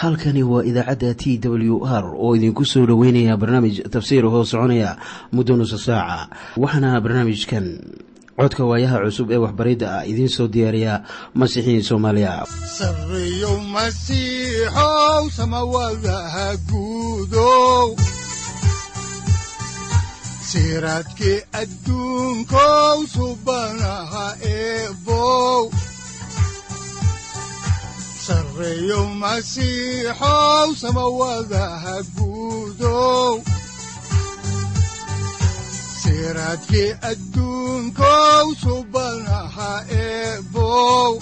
halkani waa idaacadda TWR oo idinku soo dhaweynaya barnaamij tafsiir hoo soconaya muddo nusu saaca. waxaana barnaamijkan codka waayaha cusub ee waxbaridda ah idiin soo diyaariya Masiixiin Soomaaliya. Sarreeyow Masiixow samawadaha guudow, siraadkii adduunkow subanaha eebow. Sarreeyow Masiixow samawadaha guudow, siraadkii adduunkow subanaha eebow.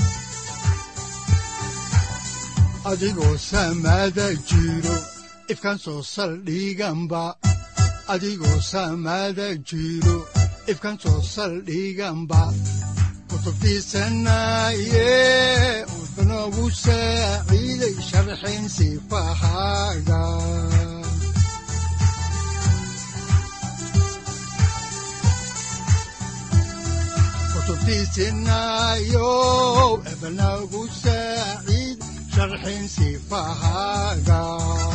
adigoo samada jiro ifkaan soo saldhiganba, adigoo samada jiro ifkaan soo saldhiganba. kutubtiisanaye wuxuu noogu saaciiday sharxin sifahaaga. kutubtiisanayow wuxuu noogu saaciid sharxin sifahaaga.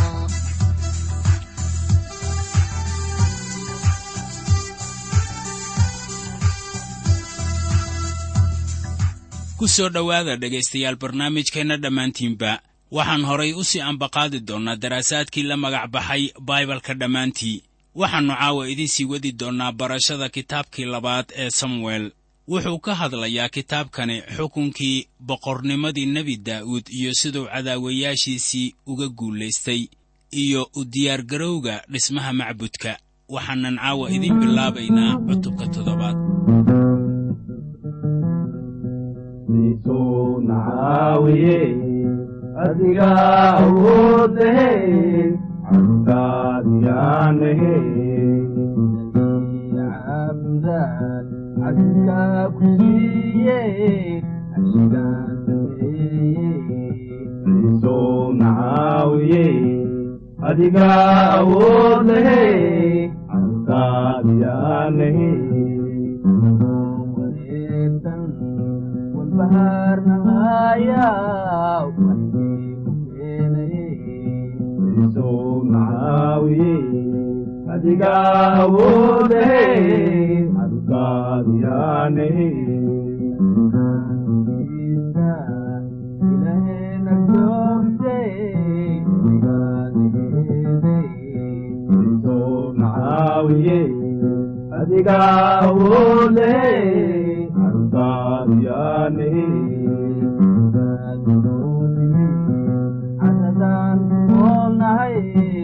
ku soo dhowaada dhegaystayaal barnaamijkeenna dhammaantiinba. waxaan horay u sii ambaqaadi doonnaa daraasaadkii la magac baxay baibalka dhammaantii. waxaannu caawa idiin sii wadi doonnaa barashada kitaabkii labaad ee samuel. wuxuu ka hadlayaa kitaabkani xukunkii boqornimadii nebi daa'uud iyo siduu cadaawayaashiisii uga guulaystay iyo u diyaargarowga dhismaha macbudka. waxaanan caawa idiin bilaabaynaa cutubka 7. adiga awoodaheen cabdaadiyaanahe casiga ku siiye ashigaasoo nacaawiye adiga awoodaheen cabdaadiyaanahe baharnahaya soo nacaawiye adiga awoodaheen cabdaadiyaanahe ilahena googte soo nacaawiye adiga awoodaheen cabdaadiyaanahe casadaan oolnahay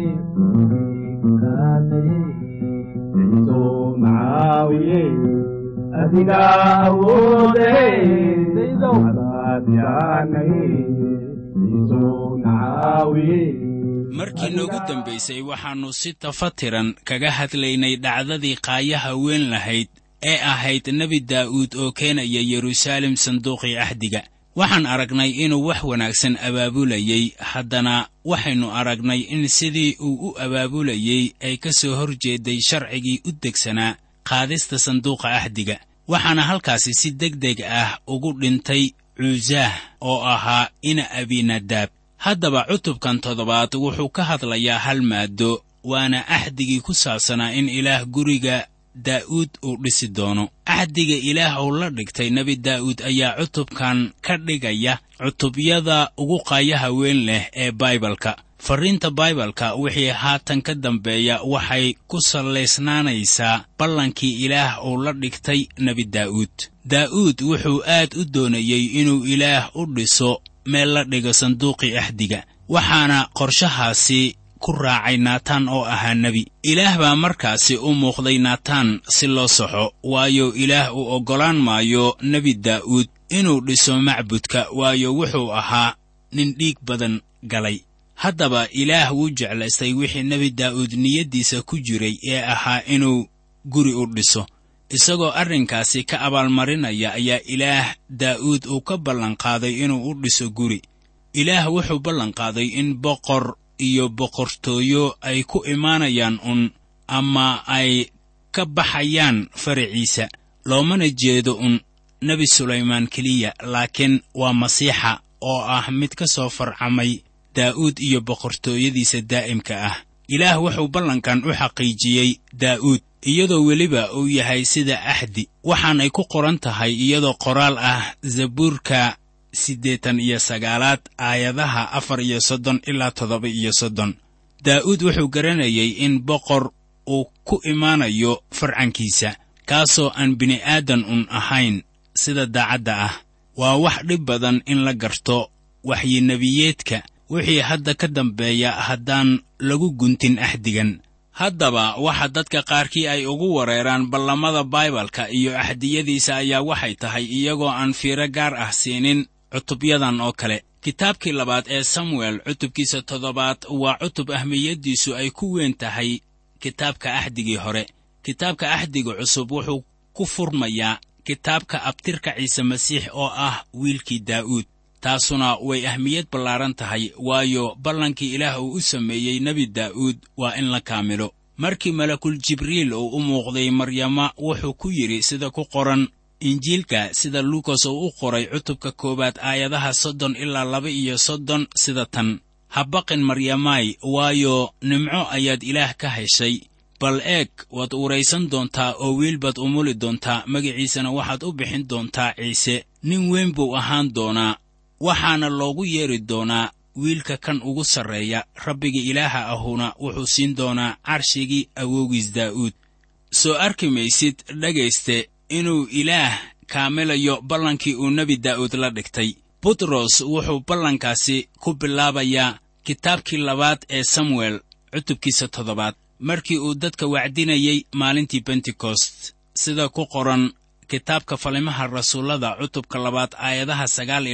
soo nacaawiye adiga awoodaheen cabdaadiyaanahe soo nacaawiye. markii noogu dambaysay waxaannu si tafatiran kaga hadlaynay dhacdadii qaayaha weyn lahayd ee ahayd nebi daa'uud oo keenaya yeruusaalem sanduuqii ahdiga. waxaan aragnay inuu wax wanaagsan abaabulayey, haddana waxaynu aragnay in sidii uu u abaabulayey ay ka soo hor jeeday sharcigii u degsanaa qaadista sanduuqa ahdiga. waxaana halkaasi si degdeg ah ugu dhintay cuusaah oo ahaa ina abinadaab. haddaba cutubkan 7 wuxuu ka hadlayaa hal maaddo, waana ahdigii ku saabsanaa in ilaah guriga daa'uud uu dhisi doono. ahdiga ilaah uu la dhigtay nebi daa'uud ayaa cutubkan ka dhigaya cutubyada ugu qaayaha weyn leh ee baibalka. farriinta baibalka wixii haatan ka dambeeya waxay ku salaysnaanaysaa ballankii ilaah uu la dhigtay nebi daa'uud. daa'uud wuxuu aad u doonayey inuu ilaah u dhiso meel la dhigo sanduuqii ahdiga, waxaana qorshahaasi ku raacay naataan oo ahaa nebi. ilaah baa markaasi u muuqday naataan si loo saxo, waayo ilaah uu oggolaan maayo nebi daa'uud inuu dhiso macbudka, waayo wuxuu ahaa nin dhiig badan galay. haddaba ilaah wuu jeclaystay wixii nebi daa'uud niyaddiisa ku jiray ee ahaa inuu guri u dhiso. isagoo arrinkaasi ka abaalmarinaya ayaa ilaah daa'uud uu ka ballanqaaday inuu u dhiso guri. ilaah wuxuu ballanqaaday in boqor iyo boqortooyo ay ku imaanayaan ama ay ka baxayaan faraciisa. loomana jeedo nebi sulaymaan keliya, laakiin waa masiixa oo ah mid ka soo farcamay daa'uud iyo boqortooyadiisa daa'imka ah. ilaah wuxuu ballankan u xaqiijiyey daa'uud iyadoo weliba uu yahay sida axdi, waxaanay ku qoran tahay iyadoo qoraal ah zabuurka 89 aayadaha 4 ilaa 7. daa'uud wuxuu garanayay in boqor uu ku imaanayo farcankiisa, kaasoo aan bini'aadan un ahayn sida daacadda ah. waa wax dhib badan in la garto waxyinebiyeedka wixii hadda ka dambeeya haddaan lagu guntin axdigan. haddaba waxa dadka qaarkii ay ugu wareeraan ballamada Baibalka iyo axdiyadiisa ayaa waxay tahay iyagoo aan fiiro gaar ah siinin cutubyadan oo kale. kitaabkii labaad ee Samuel cutubkiisa 7 waa cutub ahmiyadiisu ay ku weyn tahay kitaabka axdigii hore. kitaabka axdiga cusub wuxuu ku furmayaa kitaabka abtirka Ciise Masiix oo ah wiilkii Daa'uud. taasuna way ahmiyad ballaaran tahay, waayo ballankii Ilaah uu u sameeyey nebi Daa'uud waa in la kaamilo. markii malakul Jibriil uu u muuqday Maryama, wuxuu ku yidhi sida ku qoran Injiilka sida Luukas uu u qoray cutubka 1 aayadaha 30 ilaa 32 sida tan: ha baqin Maryamay, waayo nimco ayaad Ilaah ka heshay. bal eeg, waad uuraysan doontaa oo wiil baad umuli doontaa, magaciisana waxaad u bixin doontaa Ciise. nin weyn buu ahaan doonaa, waxaana loogu yeeri doonaa wiilka kan ugu sarreeya. rabbiga Ilaaha ahuna wuxuu siin doonaa carshigii awowgiis Daa'uud. soo arki maysid dhegayste inuu Ilaah kaamilayo ballankii uu nebi Daa'uud la dhigtay. butros wuxuu ballankaasi ku bilaabayaa kitaabkii labaad ee Samuel cutubkiisa 7 markii uu dadka wacdinayay maalintii Pentecost, sida ku qoran kitaabka Falimaha Rasuullada cutubka 2 aayadaha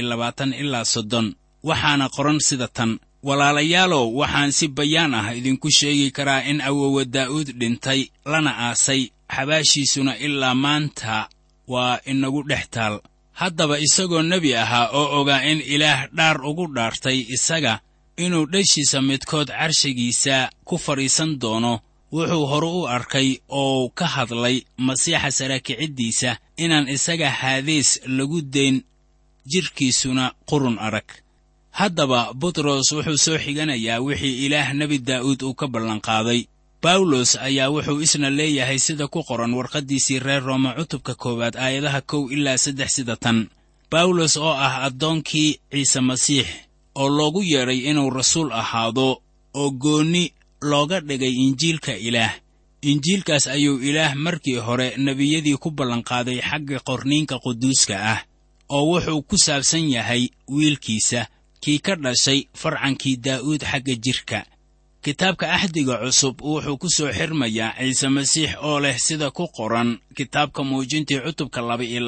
29 ilaa 30. waxaana qoran sida tan: walaalayaalow, waxaan si bayaan ah idinku sheegi karaa in awoowa Daa'uud dhintay lana aasay, xabaashiisuna ilaa maanta waa inagu dhex taal. haddaba isagoo nebi ahaa oo ogaa in Ilaah dhaar ugu dhaartay isaga inuu dhashiisa midkood carshigiisa ku fadhiisan doono, wuxuu hore u arkay oo ka hadlay Masiixa saraakiciddiisa inaan isaga haadees lagu dayn, jirkiisuna qurun arag. haddaba butros wuxuu soo xiganayaa wixii Ilaah nebi Daa'uud uu ka ballanqaaday. bawlos ayaa wuxuu isna leeyahay sida ku qoran warqaddiisii reer Rooma cutubka 1 aayadaha 1 ilaa 3 sida tan: bawlos oo ah addoonkii Ciise Masiix, oo loogu yeedhay inuu rasuul ahaado, oo goonni looga dhigay Injiilka Ilaah. Injiilkaas ayuu Ilaah markii hore nebiyadii ku ballanqaaday xagga qorniinka quduuska ah, oo wuxuu ku saabsan yahay wiilkiisa, kii ka dhashay farcankii Daa'uud xagga jirka. kitaabka axdiga cusub wuxuu ku soo xirmayaa Ciise Masiix oo leh sida ku qoran kitaabka muujintii cutubka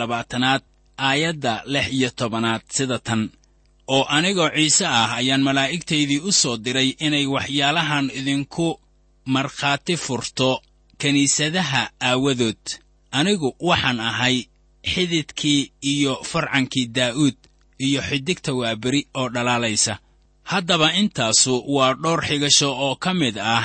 22 aayadda 16 sida tan: oo anigoo Ciise ah ayaan malaa'igtaydii u soo diray inay waxyaalahan idinku markhaati furto kiniisadaha aawadood. anigu waxaan ahay xididkii iyo farcankii Daa'uud iyo xidigta waaberi oo dhalaalaysa. haddaba intaasu waa dhowr xigasho oo ka mid ah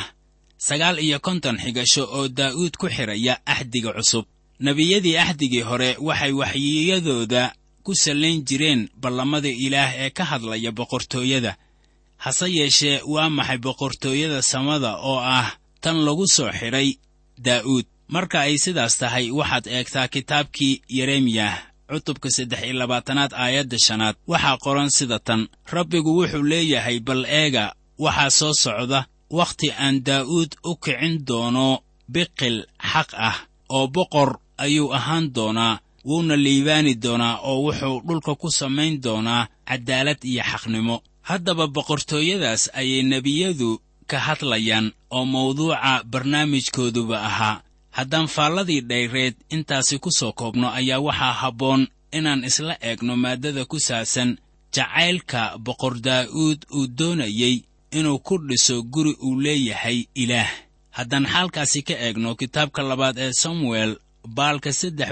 59 xigasho oo Daa'uud ku xidhaya axdiga cusub. nebiyadii axdigii hore waxay waxyiyadooda ku salayn jireen ballamada Ilaah ee ka hadlaya boqortooyada. hase yeeshee, waa maxay boqortooyada samada oo ah tan lagu soo xidhay Daa'uud? marka ay sidaas tahay, waxaad eegtaa kitaabkii Yeremiyah cutubka 23 aayadda 5. waxaa qoran sida tan: rabbigu wuxuu leeyahay, bal eega, waxaa soo socda wakhti aan Daa'uud u kicin doono biqil xaq ah, oo boqor ayuu ahaan doonaa, wuuna liibaani doonaa, oo wuxuu dhulka ku samayn doonaa caddaalad iyo xaqnimo. haddaba boqortooyadaas ayay nebiyadu ka hadlayaan, oo mawduuca barnaamijkooduba ahaa. haddaan faalladii dhayreed intaasi ku soo koobno, ayaa waxaa habboon inaan isla eegno maaddada ku saabsan jacaylka boqor Daa'uud uu doonayey inuu ku dhiso guri uu leeyahay Ilaah. haddaan xaalkaasi ka eegno kitaabka labaad ee Samuel baalka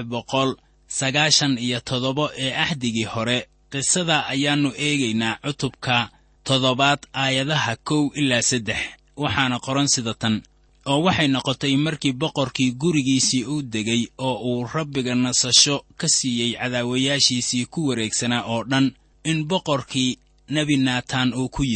397 ee axdigii hore, qisada ayaannu eegaynaa cutubka 7 aayadaha 1 ilaa 3. waxaana qoran sida tan: oo waxay noqotay markii boqorkii gurigiisii uu degay oo uu Rabbiga nasasho ka siiyey cadaawayaashiisii ku wareegsanaa oo dhan, in boqorkii nebi Naataan uu ku yidhi: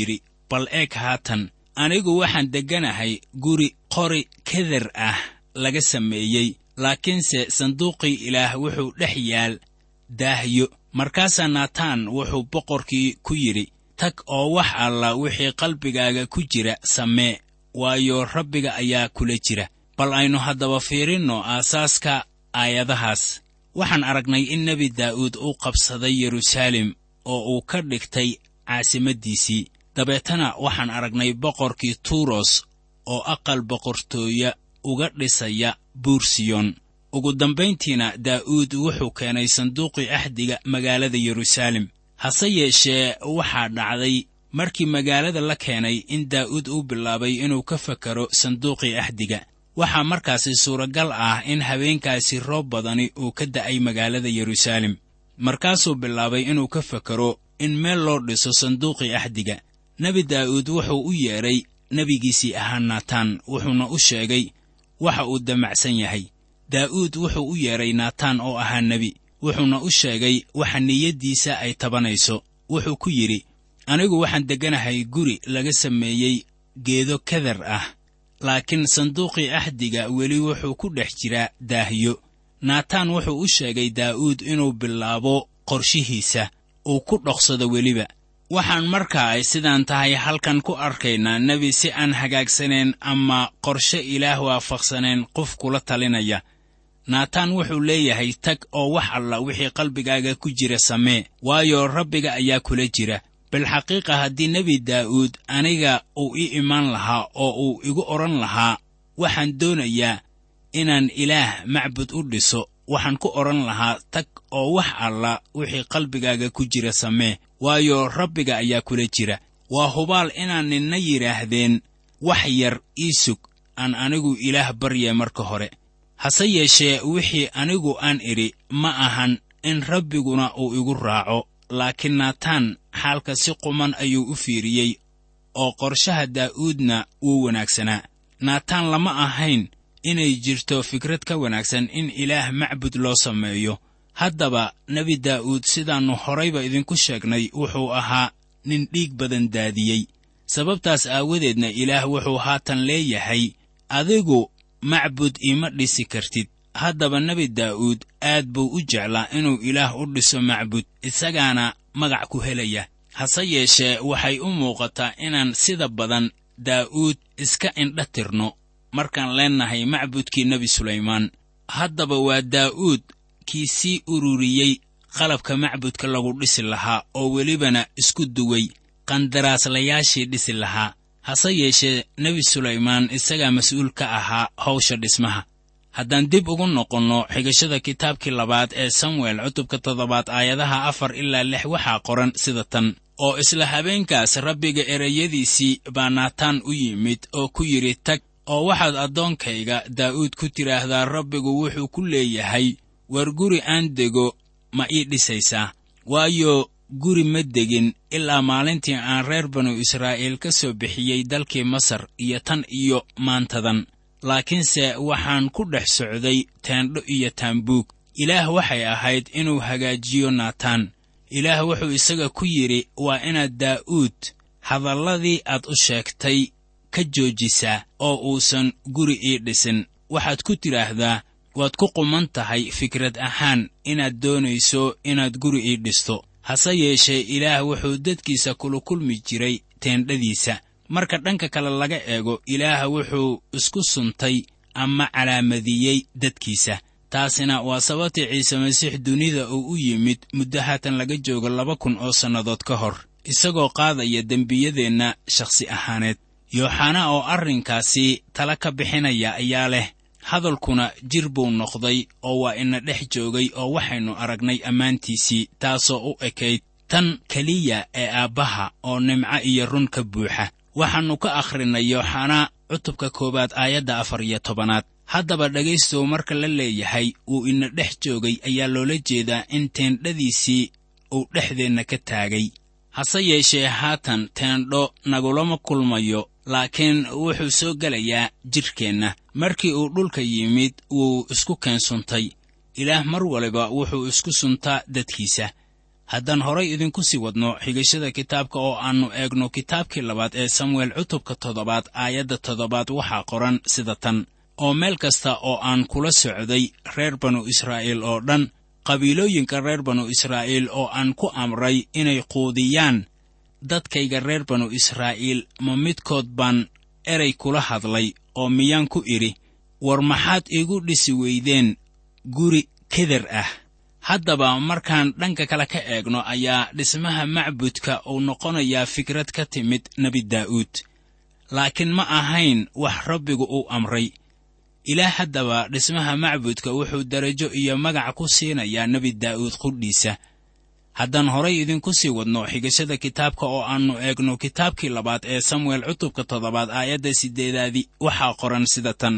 bal eeg haatan anigu waxaan degganahay guri qori keder ah laga sameeyey, laakiinse sanduuqii ilaah wuxuu dhex yaal daahyo. markaasaa naataan wuxuu boqorkii ku yidhi, tag oo wax alla wixii qalbigaaga ku jira samee, waayo Rabbiga ayaa kula jira. bal aynu haddaba fiirinno aasaaska aayadahaas. waxaan aragnay in nebi daa'uud uu qabsaday Yeruusaalem oo uu ka dhigtay caasimaddiisii. dabeetana waxaan aragnay boqorkii tuuros oo aqal boqortooya uga dhisaya buur Siyoon. ugu dambayntiina daa'uud wuxuu keenay sanduuqii axdiga magaalada Yeruusaalem. hase yeeshee waxaa dhacday markii magaalada la keenay in daa'uud uu bilaabay inuu ka fakaro sanduuqii axdiga. waxaa markaasi suuragal ah in habeenkaasi roob badani uu ka da'ay magaalada Yeruusaalem. markaasuu bilaabay inuu ka fakaro in meel loo dhiso sanduuqii axdiga. nebi daa'uud wuxuu u yeedhay nebigiisii ahaa naataan, wuxuuna u sheegay waxa uu damacsan yahay. daa'uud wuxuu u yeedhay naataan oo ahaa nebi, wuxuuna u sheegay waxa niyaddiisa ay tabanayso. wuxuu ku yidhi, anigu waxaan degganahay guri laga sameeyey geedo keder ah, laakiin sanduuqii axdiga weli wuxuu ku dhex jiraa daahyo. naataan wuxuu u sheegay daa'uud inuu bilaabo qorshihiisa, uu ku dhoqsado weliba. waxaan markaa ay sidaan tahay halkan ku arkaynaa nebi si aan hagaagsanayn ama qorshe ilaah waafaqsanayn qof kula talinaya. naataan wuxuu leeyahay, tag oo wax alla wixii qalbigaaga ku jira samee, waayo Rabbiga ayaa kula jira. bilxaqiiqa haddii nebi daa'uud aniga uu ii imaan lahaa oo uu igu odhan lahaa, waxaan doonayaa inaan ilaah macbud u dhiso, waxaan ku odhan lahaa, tag oo wax alla wixii qalbigaaga ku jira samee, waayo Rabbiga ayaa kula jira. waa hubaal inaan ninna yidhaahdeen, wax yar ii sug, aan anigu ilaah barye marka hore. hase yeeshee wixii anigu aan idhi ma ahan in Rabbiguna uu igu raaco, laakiin naataan xaalka si quman ayuu u fiiriyey oo qorshaha daa'uudna wuu wanaagsanaa. naataan lama ahayn inay jirto fikrad ka wanaagsan in ilaah macbud loo sameeyo. haddaba nebi daa'uud sidaannu horayba idinku sheegnay wuxuu ahaa nin dhiig badan daadiyey. sababtaas aawadeedna ilaah wuxuu haatan leeyahay, adigu macbud iima dhisi kartid. haddaba nebi daa'uud aad buu u jeclaa inuu ilaah u dhiso macbud, isagaana magac ku helaya. hase yeeshee waxay u muuqataa inaan sida badan daa'uud iska indha tirno markaan leennahay macbudkii nebi sulaymaan. haddaba waa daa'uud kii sii ururiyey qalabka macbudka lagu dhisi lahaa oo welibana isku duway qandaraaslayaashii dhisi lahaa. hase yeeshee nebi sulaymaan isagaa mas'uul ka ahaa hawsha dhismaha. haddaan dib ugu noqonno xigashada kitaabkii labaad ee samuel cutubka 7 aayadaha 4 ilaa 6 waxaa qoran sida tan, oo isla habeenkaas Rabbiga erayadiisii baa naataan u yimid oo ku yidhi, tag oo waxaad addoonkayga daa'uud ku tidhaahdaa, Rabbigu wuxuu ku leeyahay, war guri aan dego ma ii dhisaysaa? waayo guri ma degin ilaa maalintii aan reer banu Israa'iil ka soo bixiyey dalkii Masar iyo tan iyo maantadan. laakiinse waxaan ku dhex socday teendho iyo taambuug. ilaah waxay ahayd inuu hagaajiyo naataan. ilaah wuxuu isaga ku yidhi, waa inaad daa'uud hadalladii aad u sheegtay ka joojisaa oo uusan guri ii dhisin. waxaad ku tidhaahdaa, waad ku quman tahay fikrad ahaan inaad doonayso inaad guri ii dhisto. hase yeeshee ilaah wuxuu dadkiisa kula kulmi jiray teendhadiisa. marka dhanka kale laga eego, ilaah wuxuu isku suntay ama calaamadiyey dadkiisa. taasina waa sababtii ciise masiix dunida uu u yimid muddo haatan laga joogo 2000 oo sannadood ka hor, isagoo qaadaya dembiyadeenna shakhsi ahaaneed. yooxana oo arrinkaasi tala ka bixinaya ayaa leh, hadalkuna jir buu noqday oo waa ina dhex joogay oo waxaynu aragnay ammaantiisii, taasoo u ekayd tan keliya ee aabbaha oo nimco iyo run ka buuxa. waxaannu ka akhrinay yooxana cutubka 1 aayadda 14. haddaba dhegaystow, marka la leeyahay wuu ina dhex joogay ayaa loola jeedaa in teendhadiisii uu dhexdeenna ka taagay. hase yeeshee haatan teendho nagulama kulmayo, laakiin wuxuu soo gelayaa jidhkeenna. markii uu dhulka yimid wuu isku keensuntay. ilaah mar waliba wuxuu isku suntaa dadkiisa. haddaan horay idinku sii wadno xigashada kitaabka oo aannu eegno kitaabkii labaad ee samuel cutubka 7 aayadda 7 waxaa qoran sida tan: oo meel kasta oo aan kula socday reer banu israa'iil oo dhan, qabiilooyinka reer banu israa'iil oo aan ku amray inay quudiyaan dadkayga reer banu israa'iil, ma midkood baan eray kula hadlay oo miyaan ku idhi, war maxaad iigu dhisi weydeen guri keder ah? haddaba markaan dhanka kale ka eegno ayaa dhismaha macbudka uu noqonayaa fikrad ka timid nebi daa'uud, laakiin ma ahayn wax rabbigu uu amray. ilaah haddaba dhismaha macbudka wuxuu darajo iyo magac ku siinayaa nebi daa'uud qudhiisa. haddaan horay idinku sii wadno xigashada kitaabka oo aannu eegno kitaabkii labaad ee samuel cutubka 7 aayadda 8 waxaa qoran sida tan: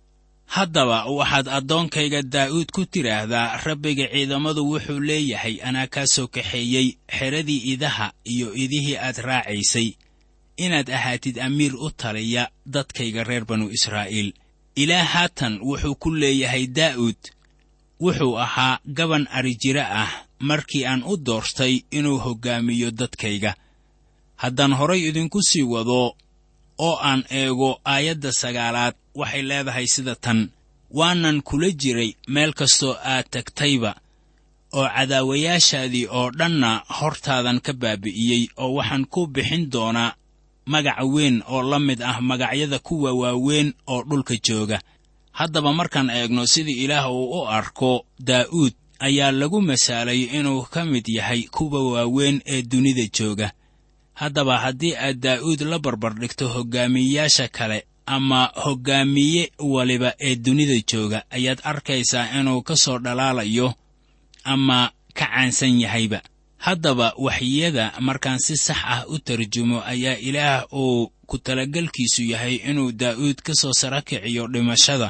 haddaba waxaad addoonkayga daa'uud ku tidhaahdaa, rabbiga ciidamadu wuxuu leeyahay, anaa kaa soo kaxeeyey xeradii idaha iyo idihii aad raacaysay, inaad ahaatid amiir u taliya dadkayga reer banu israa'iil. ilaah haatan wuxuu ku leeyahay daa'uud wuxuu ahaa gaban arijira ah markii aan u doortay inuu hoggaamiyo dadkayga. haddaan horay idinku sii wado oo aan eego aayadda 9 waxay leedahay sida tan: waanan kula jiray meel kastoo aad tagtayba, oo cadaawayaashaadii oo dhanna hortaadan ka baabi'iyey, oo waxaan ku bixin doonaa magac weyn oo la mid ah magacyada kuwa waaweyn oo dhulka jooga. haddaba markaan eegno sidii ilaah uu u arko daa'uud, ayaa lagu masaalay inuu ka mid yahay kuwa waaweyn ee dunida jooga. haddaba haddii aad daa'uud la barbardhigto hoggaamiyeyaasha kale ama hoggaamiye waliba ee dunida jooga, ayaad arkaysaa inuu ka soo dhalaalayo ama ka caansan yahayba. haddaba waxyada markaan si sax ah u tarjumo ayaa ilaah uu ku talagalkiisu yahay inuu daa'uud ka soo sara kiciyo dhimashada,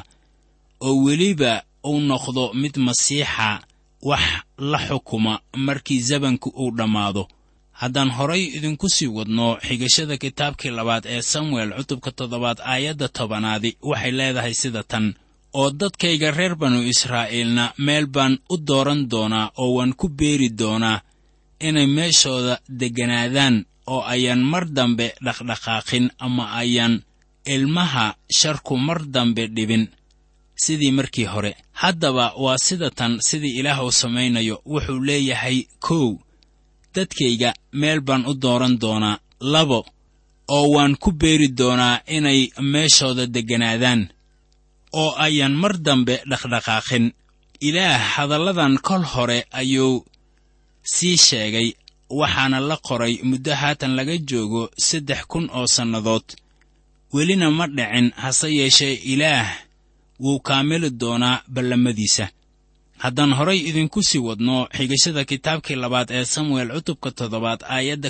oo weliba uu noqdo mid masiixa wax la xukuma markii zabanku uu dhammaado. haddaan horay idinku sii wadno xigashada kitaabkii labaad ee samuel cutubka 7 aayadda 10 waxay leedahay sida tan: oo dadkayga reer banu israa'iilna meel baan u dooran doonaa oo waan ku beeri doonaa inay meeshooda degganaadaan, oo ayaan mar dambe dhaqdhaqaaqin ama ayaan ilmaha sharku mar dambe dhibin sidii markii hore. haddaba waa sida tan sidii ilaah uu samaynayo. wuxuu leeyahay: 1 dadkayga meel baan u dooran doonaa, 2 oo waan ku beeri doonaa inay meeshooda degganaadaan, oo ayaan mar dambe dhaqdhaqaaqin. ilaah hadalladan kol hore ayuu sii sheegay, waxaana la qoray muddo haatan laga joogo 3,000 oo sannadood. welina ma dhicin, hase yeeshee ilaah wuu kaamili doonaa ballamadiisa. haddaan horay idinku sii wadno xigashada kitaabkii labaad ee samuel cutubka 7 aayadda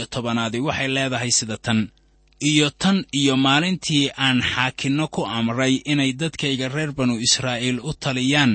11 waxay leedahay sida tan: iyo tan iyo maalintii aan xaakinno ku amray inay dadkayga reer banu israa'iil u taliyaan,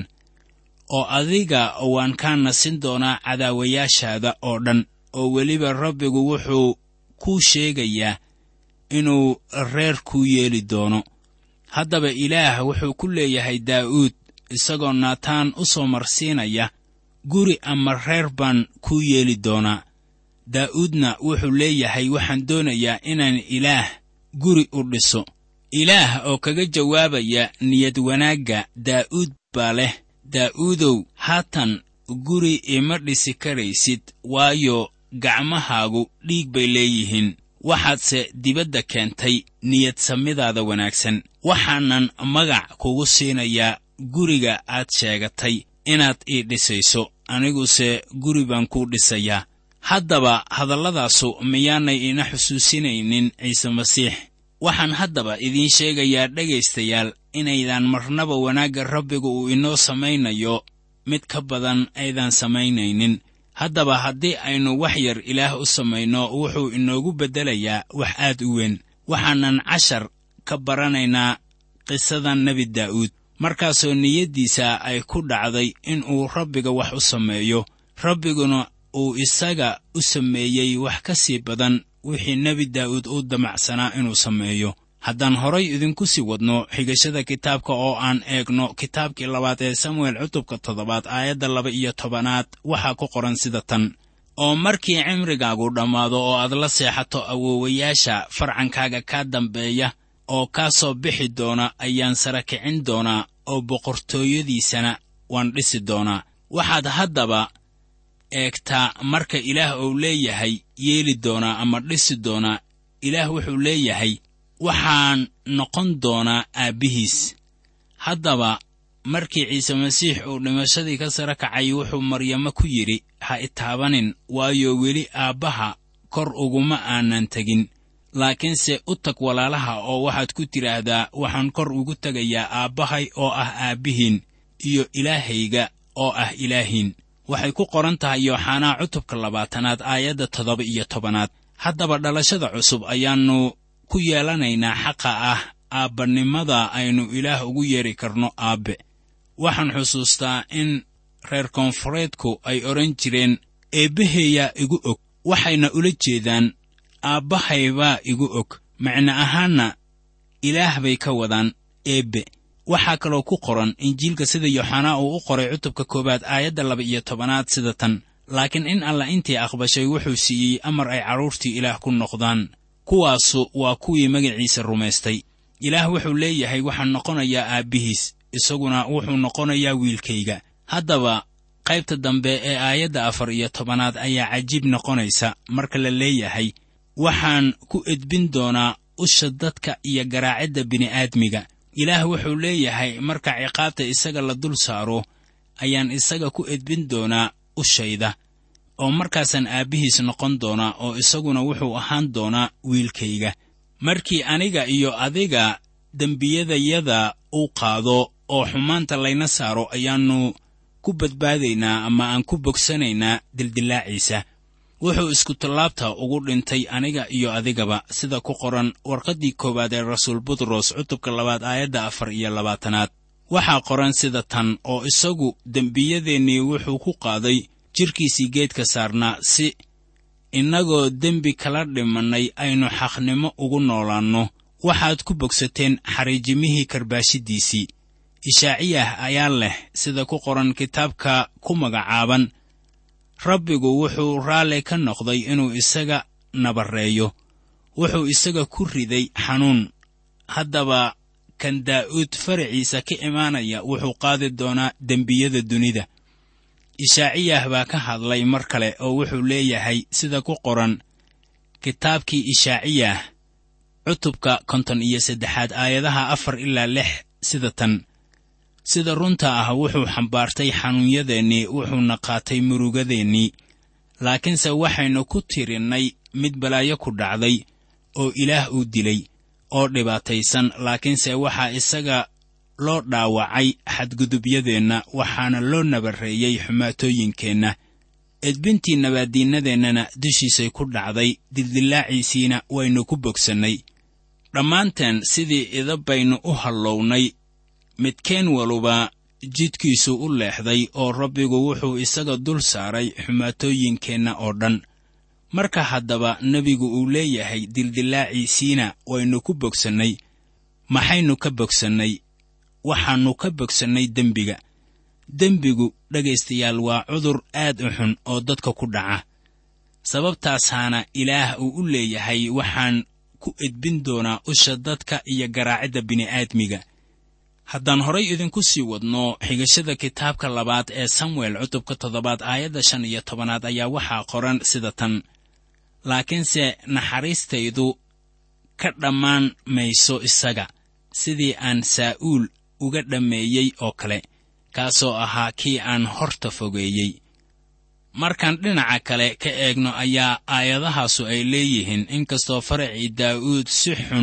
oo adiga waan kaa nasin doonaa cadaawayaashaada oo dhan. oo weliba rabbigu wuxuu kuu sheegayaa inuu reer kuu yeeli doono. haddaba ilaah wuxuu ku leeyahay daa'uud, isagoo naataan u soo marsiinaya, guri ama reer baan kuu yeeli doonaa. daa'uudna wuxuu leeyahay, waxaan doonayaa inaan ilaah guri u dhiso. ilaah oo kaga jawaabaya niyad wanaagga daa'uud baa leh: daa'uudow, haatan guri ima dhisi karaysid, waayo gacmahaagu dhiig bay leeyihiin. waxaadse dibadda keentay niyad samidaada wanaagsan. waxaanan magac kugu siinayaa guriga aad sheegatay inaad ii dhisayso, aniguse guri baan kuu dhisayaa. haddaba hadalladaasu miyaanay ina xusuusinaynin ciise masiix? waxaan haddaba idiin sheegayaa dhegaystayaal inaydaan marnaba wanaagga rabbiga uu inoo samaynayo mid ka badan aydan samaynaynin. haddaba haddii aynu wax yar ilaah u samayno, wuxuu inoogu beddelayaa wax aad u weyn. waxaanan cashar ka baranaynaa qisadan nebi daa'uud, markaasoo niyaddiisa ay ku dhacday inuu rabbiga wax u sameeyo. rabbiguna uu isaga u sameeyey wax ka sii badan wixii nebi daa'uud uu damacsanaa inuu sameeyo. haddaan horay idinku sii wadno xigashada kitaabka oo aan eegno kitaabkii labaad ee samuel cutubka 7 aayadda 12 waxaa ku qoran sida tan: oo markii cimrigaagu dhammaado oo aad la seexato awoowayaasha farcankaaga kaa dambeeya oo kaa soo bixi doona ayaan sara kicin doonaa oo boqortooyadiisana waan dhisi doonaa. waxaad haddaba eegtaa marka ilaah uu leeyahay yeeli doonaa ama dhisi doonaa, ilaah wuxuu leeyahay waxaan noqon doonaa aabbihiis. haddaba markii ciise masiix uu dhimashadii ka sara kacay wuxuu maryamo ku yidhi, ha itaabanin, waayo weli aabbaha kor uguma aanan tegin, laakiinse u tag walaalaha oo waxaad ku tidhaahdaa, waxaan kor ugu tegayaa aabbahay oo ah aabbihiin iyo ilaahayga oo ah ilaahiin. waxay ku qoran tahay yooxanaa cutubka 20 aayadda 17. haddaba dhalashada cusub ayaannu ku yeelanaynaa xaqa ah aabbannimada aynu ilaah ugu yeeri karno aabbe. waxaan xusuustaa in reer koonfureedku ay odhan jireen, eebbaheeyaa igu og, waxayna ula jeedaan aabbahaybaa igu og. macno ahaanna ilaah bay ka wadaan eebbe. waxaa kaloo ku qoran injiilka sida yooxanaa uu u qoray cutubka 1 aayadda 12 sida tan, laakiin in alla intii aqbashay wuxuu siiyey amar ay carruurtii ilaah ku noqdaan. kuwaasu waa kuwii magaciisa rumaystay. ilaah wuxuu leeyahay waxaan noqonayaa aabbihiis, isaguna wuxuu noqonayaa wiilkayga. haddaba qaybta dambe ee aayadda 14 ayaa cajiib noqonaysa marka la leeyahay waxaan ku edbin doonaa usha dadka iyo garaacidda bini'aadmiga. ilaah wuxuu leeyahay marka ciqaabta isaga la dul saaro ayaan isaga ku edbin doonaa ushayda, oo markaasaan aabbihiis noqon doonaa oo isaguna wuxuu ahaan doonaa wiilkayga. markii aniga iyo adiga dembiyadayada uu qaado oo xumaanta layna saaro ayaannu ku badbaadaynaa ama aan ku bogsanaynaa dildillaaciisa. wuxuu isku tallaabta ugu dhintay aniga iyo adigaba, sida ku qoran warqaddii 1 ee rasuul butros cutubka 2 aayadda 24. waxaa qoran sida tan, oo isagu dembiyadeennii wuxuu ku qaaday jidhkiisii geedka saarnaa, si innagoo dembi kala dhimannay aynu xaqnimo ugu noolaanno. waxaad ku bogsateen xariijimihii karbaashiddiisii. ishaaciyah ayaa leh sida ku qoran kitaabka ku magacaaban, rabbigu wuxuu raalli ka noqday inuu isaga nabarreeyo, wuxuu isaga ku riday xanuun. haddaba kan daa'uud faraciisa ka imaanaya wuxuu qaadi doonaa dembiyada dunida. ishaaciyah baa ka hadlay mar kale oo wuxuu leeyahay sida ku qoran kitaabkii ishaaciyah cutubka 53 aayadaha 4 ilaa 6 sida tan, sida runta ah wuxuu xambaartay xanuunyadeennii, wuxuuna qaatay murugadeennii. laakiinse waxaynu ku tirinnay mid balaayo ku dhacday oo ilaah uu dilay oo dhibaataysan, laakiinse waxaa isaga loo dhaawacay xadgudubyadeenna, waxaana loo nabarreeyey xumaatooyinkeenna. edbintii nabaaddiinnadeennana dushiisay ku dhacday, dildillaaciisiina waynu ku bogsannay. dhammaanteen sidii idab baynu u hallownay, midkeen waluba jidhkiisu u leexday, oo rabbigu wuxuu isaga dul saaray xumaatooyinkeenna oo dhan. marka haddaba nebigu uu leeyahay dildillaaciisiina waynu ku bogsannay, maxaynu ka bogsannay? waxaannu ka bogsannay dembiga. dembigu, dhegaystayaal, waa cudur aad u xun oo dadka ku dhaca. sababtaasaana ilaah uu u leeyahay waxaan ku edbin doonaa usha dadka iyo garaacidda bini'aadmiga. haddaan horay idinku sii wadno xigashada kitaabka 2 ee samuel cutubka 7 aayadda 15 ayaa waxaa qoran sida tan, laakiinse naxariistaydu ka dhammaan mayso isaga, sidii aan saa'uul uga dhammeeyey oo kale, kaasoo ahaa kii aan horta fogeeyey. markaan dhinaca kale ka eegno ayaa aayadahaasu ay leeyihiin inkastoo faracii daa'uud si xun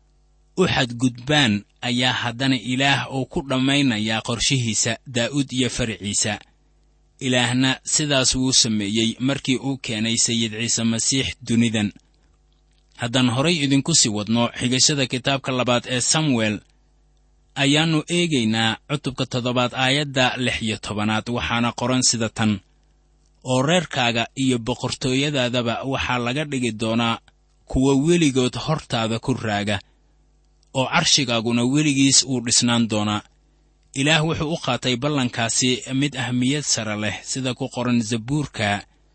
u xadgudbaan, ayaa haddana ilaah uu ku dhammaynayaa qorshihiisa daa'uud iyo faraciisa. ilaahna sidaas wuu sameeyey markii uu keenay sayid ciise masiix dunidan. haddaan horay idinku sii wadno xigashada kitaabka 2 ee samuel ayaannu eegaynaa cutubka 7 aayadda 16, waxaana qoran sida tan, oo reerkaaga iyo boqortooyadaadaba waxaa laga dhigi doonaa kuwa weligood hortaada ku raaga, oo carshigaaguna weligiis uu dhisnaan doonaa. ilaah wuxuu u qaatay ballankaasi mid ahmiyad sare leh, sida ku qoran zabuurka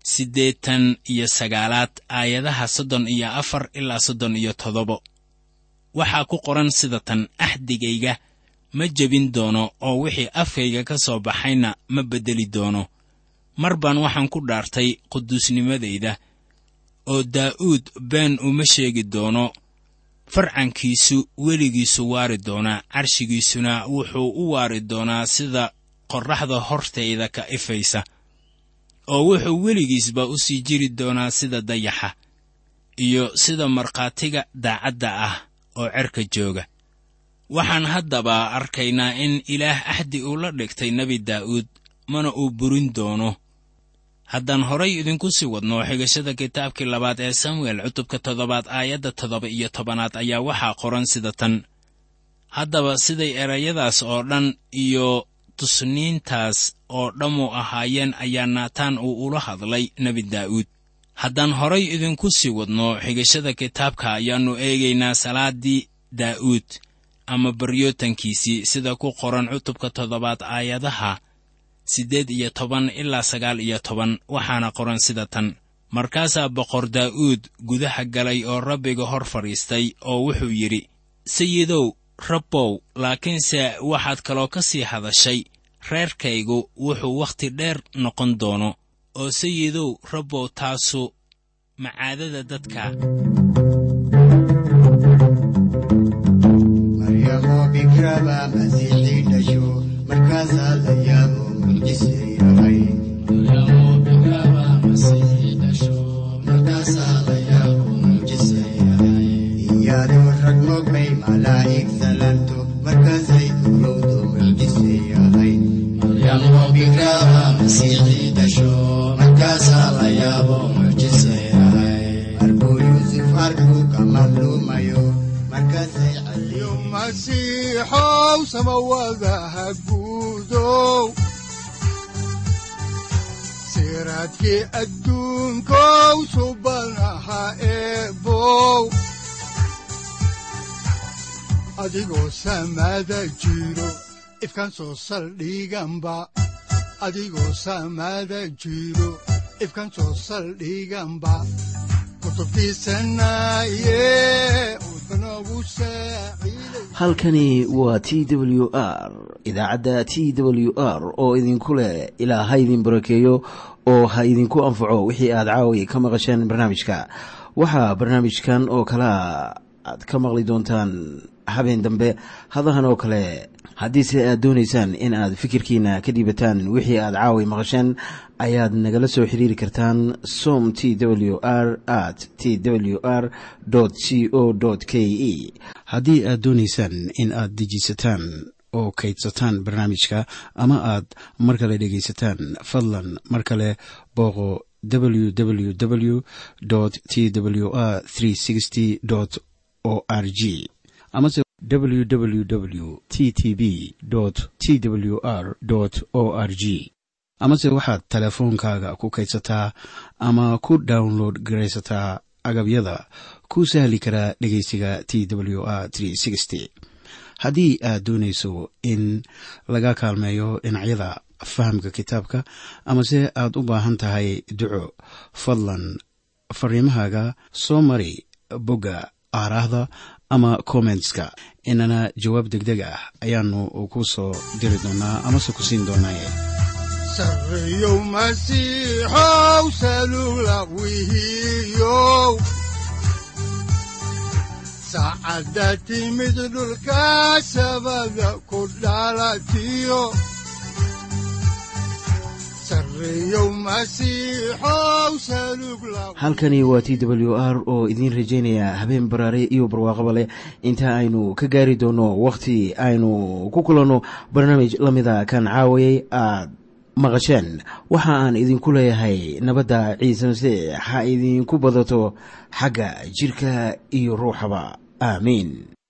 89 aayadaha 34 ilaa 37. waxaa ku qoran sida tan: axdigayga ma jebin doono, oo wixii afkayga ka soo baxayna ma beddeli doono. mar baan waxaan ku dhaartay quduusnimadayda, oo daa'uud been uma sheegi doono. farcankiisu weligiisu waari doonaa, carshigiisuna wuxuu u waari doonaa sida qorraxda hortayda ka ifaysa, oo wuxuu weligiisba u sii jiri doonaa sida dayaxa, iyo sida markhaatiga daacadda ah oo cerka jooga. waxaan haddaba arkaynaa in ilaah axdi uu la dhigtay nebi daa'uud, mana uu burin doono. haddaan horay idinku sii wadno xigashada kitaabkii 2 ee samuel cutubka 7 aayadda 17 ayaa waxaa qoran sida tan: haddaba siday erayadaas oo dhan iyo tusniintaas oo dhammu ahaayeen ayaa naataan uu ula hadlay nebi daa'uud. haddaan horay idinku sii wadno xigashada kitaabka ayaannu eegaynaa salaaddii daa'uud ama baryootankiisii sida ku qoran cutubka 7 aayadaha 8 ilaa 9. waxaana qoran sida tan: markaasaa boqor daa'uud gudaha galay oo rabbiga hor fadhiistay, oo wuxuu yidhi: sayidow rabbow, laakiinse waxaad kaloo ka sii hadashay, reerkaygu wuxuu wakhti dheer noqon doono. oo sayidow rabbow, taasu macaadada dadka. maryamo bikraba masiixii dhasho, markaasaa la yaabo mucjisay ahay. iyadoo rag mogbay malaa'ig salanto, markaasay urowdo mucjisay ahay. markuu yuusuf arkuu ka madluumayo, markaasay caliyo masiixow samawadaha guudow. siraadkii adduunkow subanaha eebow, adigoo samada jiro ifkaan soo saldhiganba, adigoo samada jiro ifkaan soo saldhiganba. halkani waa t w r idaacadda t w r oo idinku leh ilaa ha idin barakeeyo oo ha idinku anfaco wixii aad caawi ka maqasheen barnaamijka. waxaa barnaamijkan oo kalea aad ka maqli doontaan habeen dambe hadahan oo kale. haddiise aad doonaysaan in aad fikirkiina ka dhiibataan wixii aad caawi maqasheen, ayaad nagala soo xiriiri kartaan som t w r @t w r c o k e. haddii aad doonaysaan in aad dejiisataan oo kaydsataan barnaamijka, ama aad mar kale dhegaysataan, fadlan mar kale booqo www t w r o r g amase www t t b t w r o r g. amase waxaad teleefoonkaaga ku kaydsataa ama ku download garaysataa agabyada ku sahli karaa dhegaysiga t w r haddii aad doonayso in laga kaalmeeyo dhinacyada fahamka kitaabka, amase aad u baahan tahay duco, fadlan fariimahaaga soo mari bogga aaraahda ama commentska, inana jawaab degdeg ah ayaanu ku soo diri doonaa amase ku siin doonaaye. sarreyow masiixow salula wihiyow, saacadda timid dhulka sabada ku dhalatiyo. halkani waa t w r oo idiin rajaynaya habeen baraare iyo barwaaqaba leh, inta aynu ka gaari doono wakhti aynu ku kulanno barnaamij la mida kan caawayay aad maqasheen. waxa aan idinku leeyahay nabadda ciise masiix ha idinku badato xagga jidhka iyo ruuxaba. aamiin.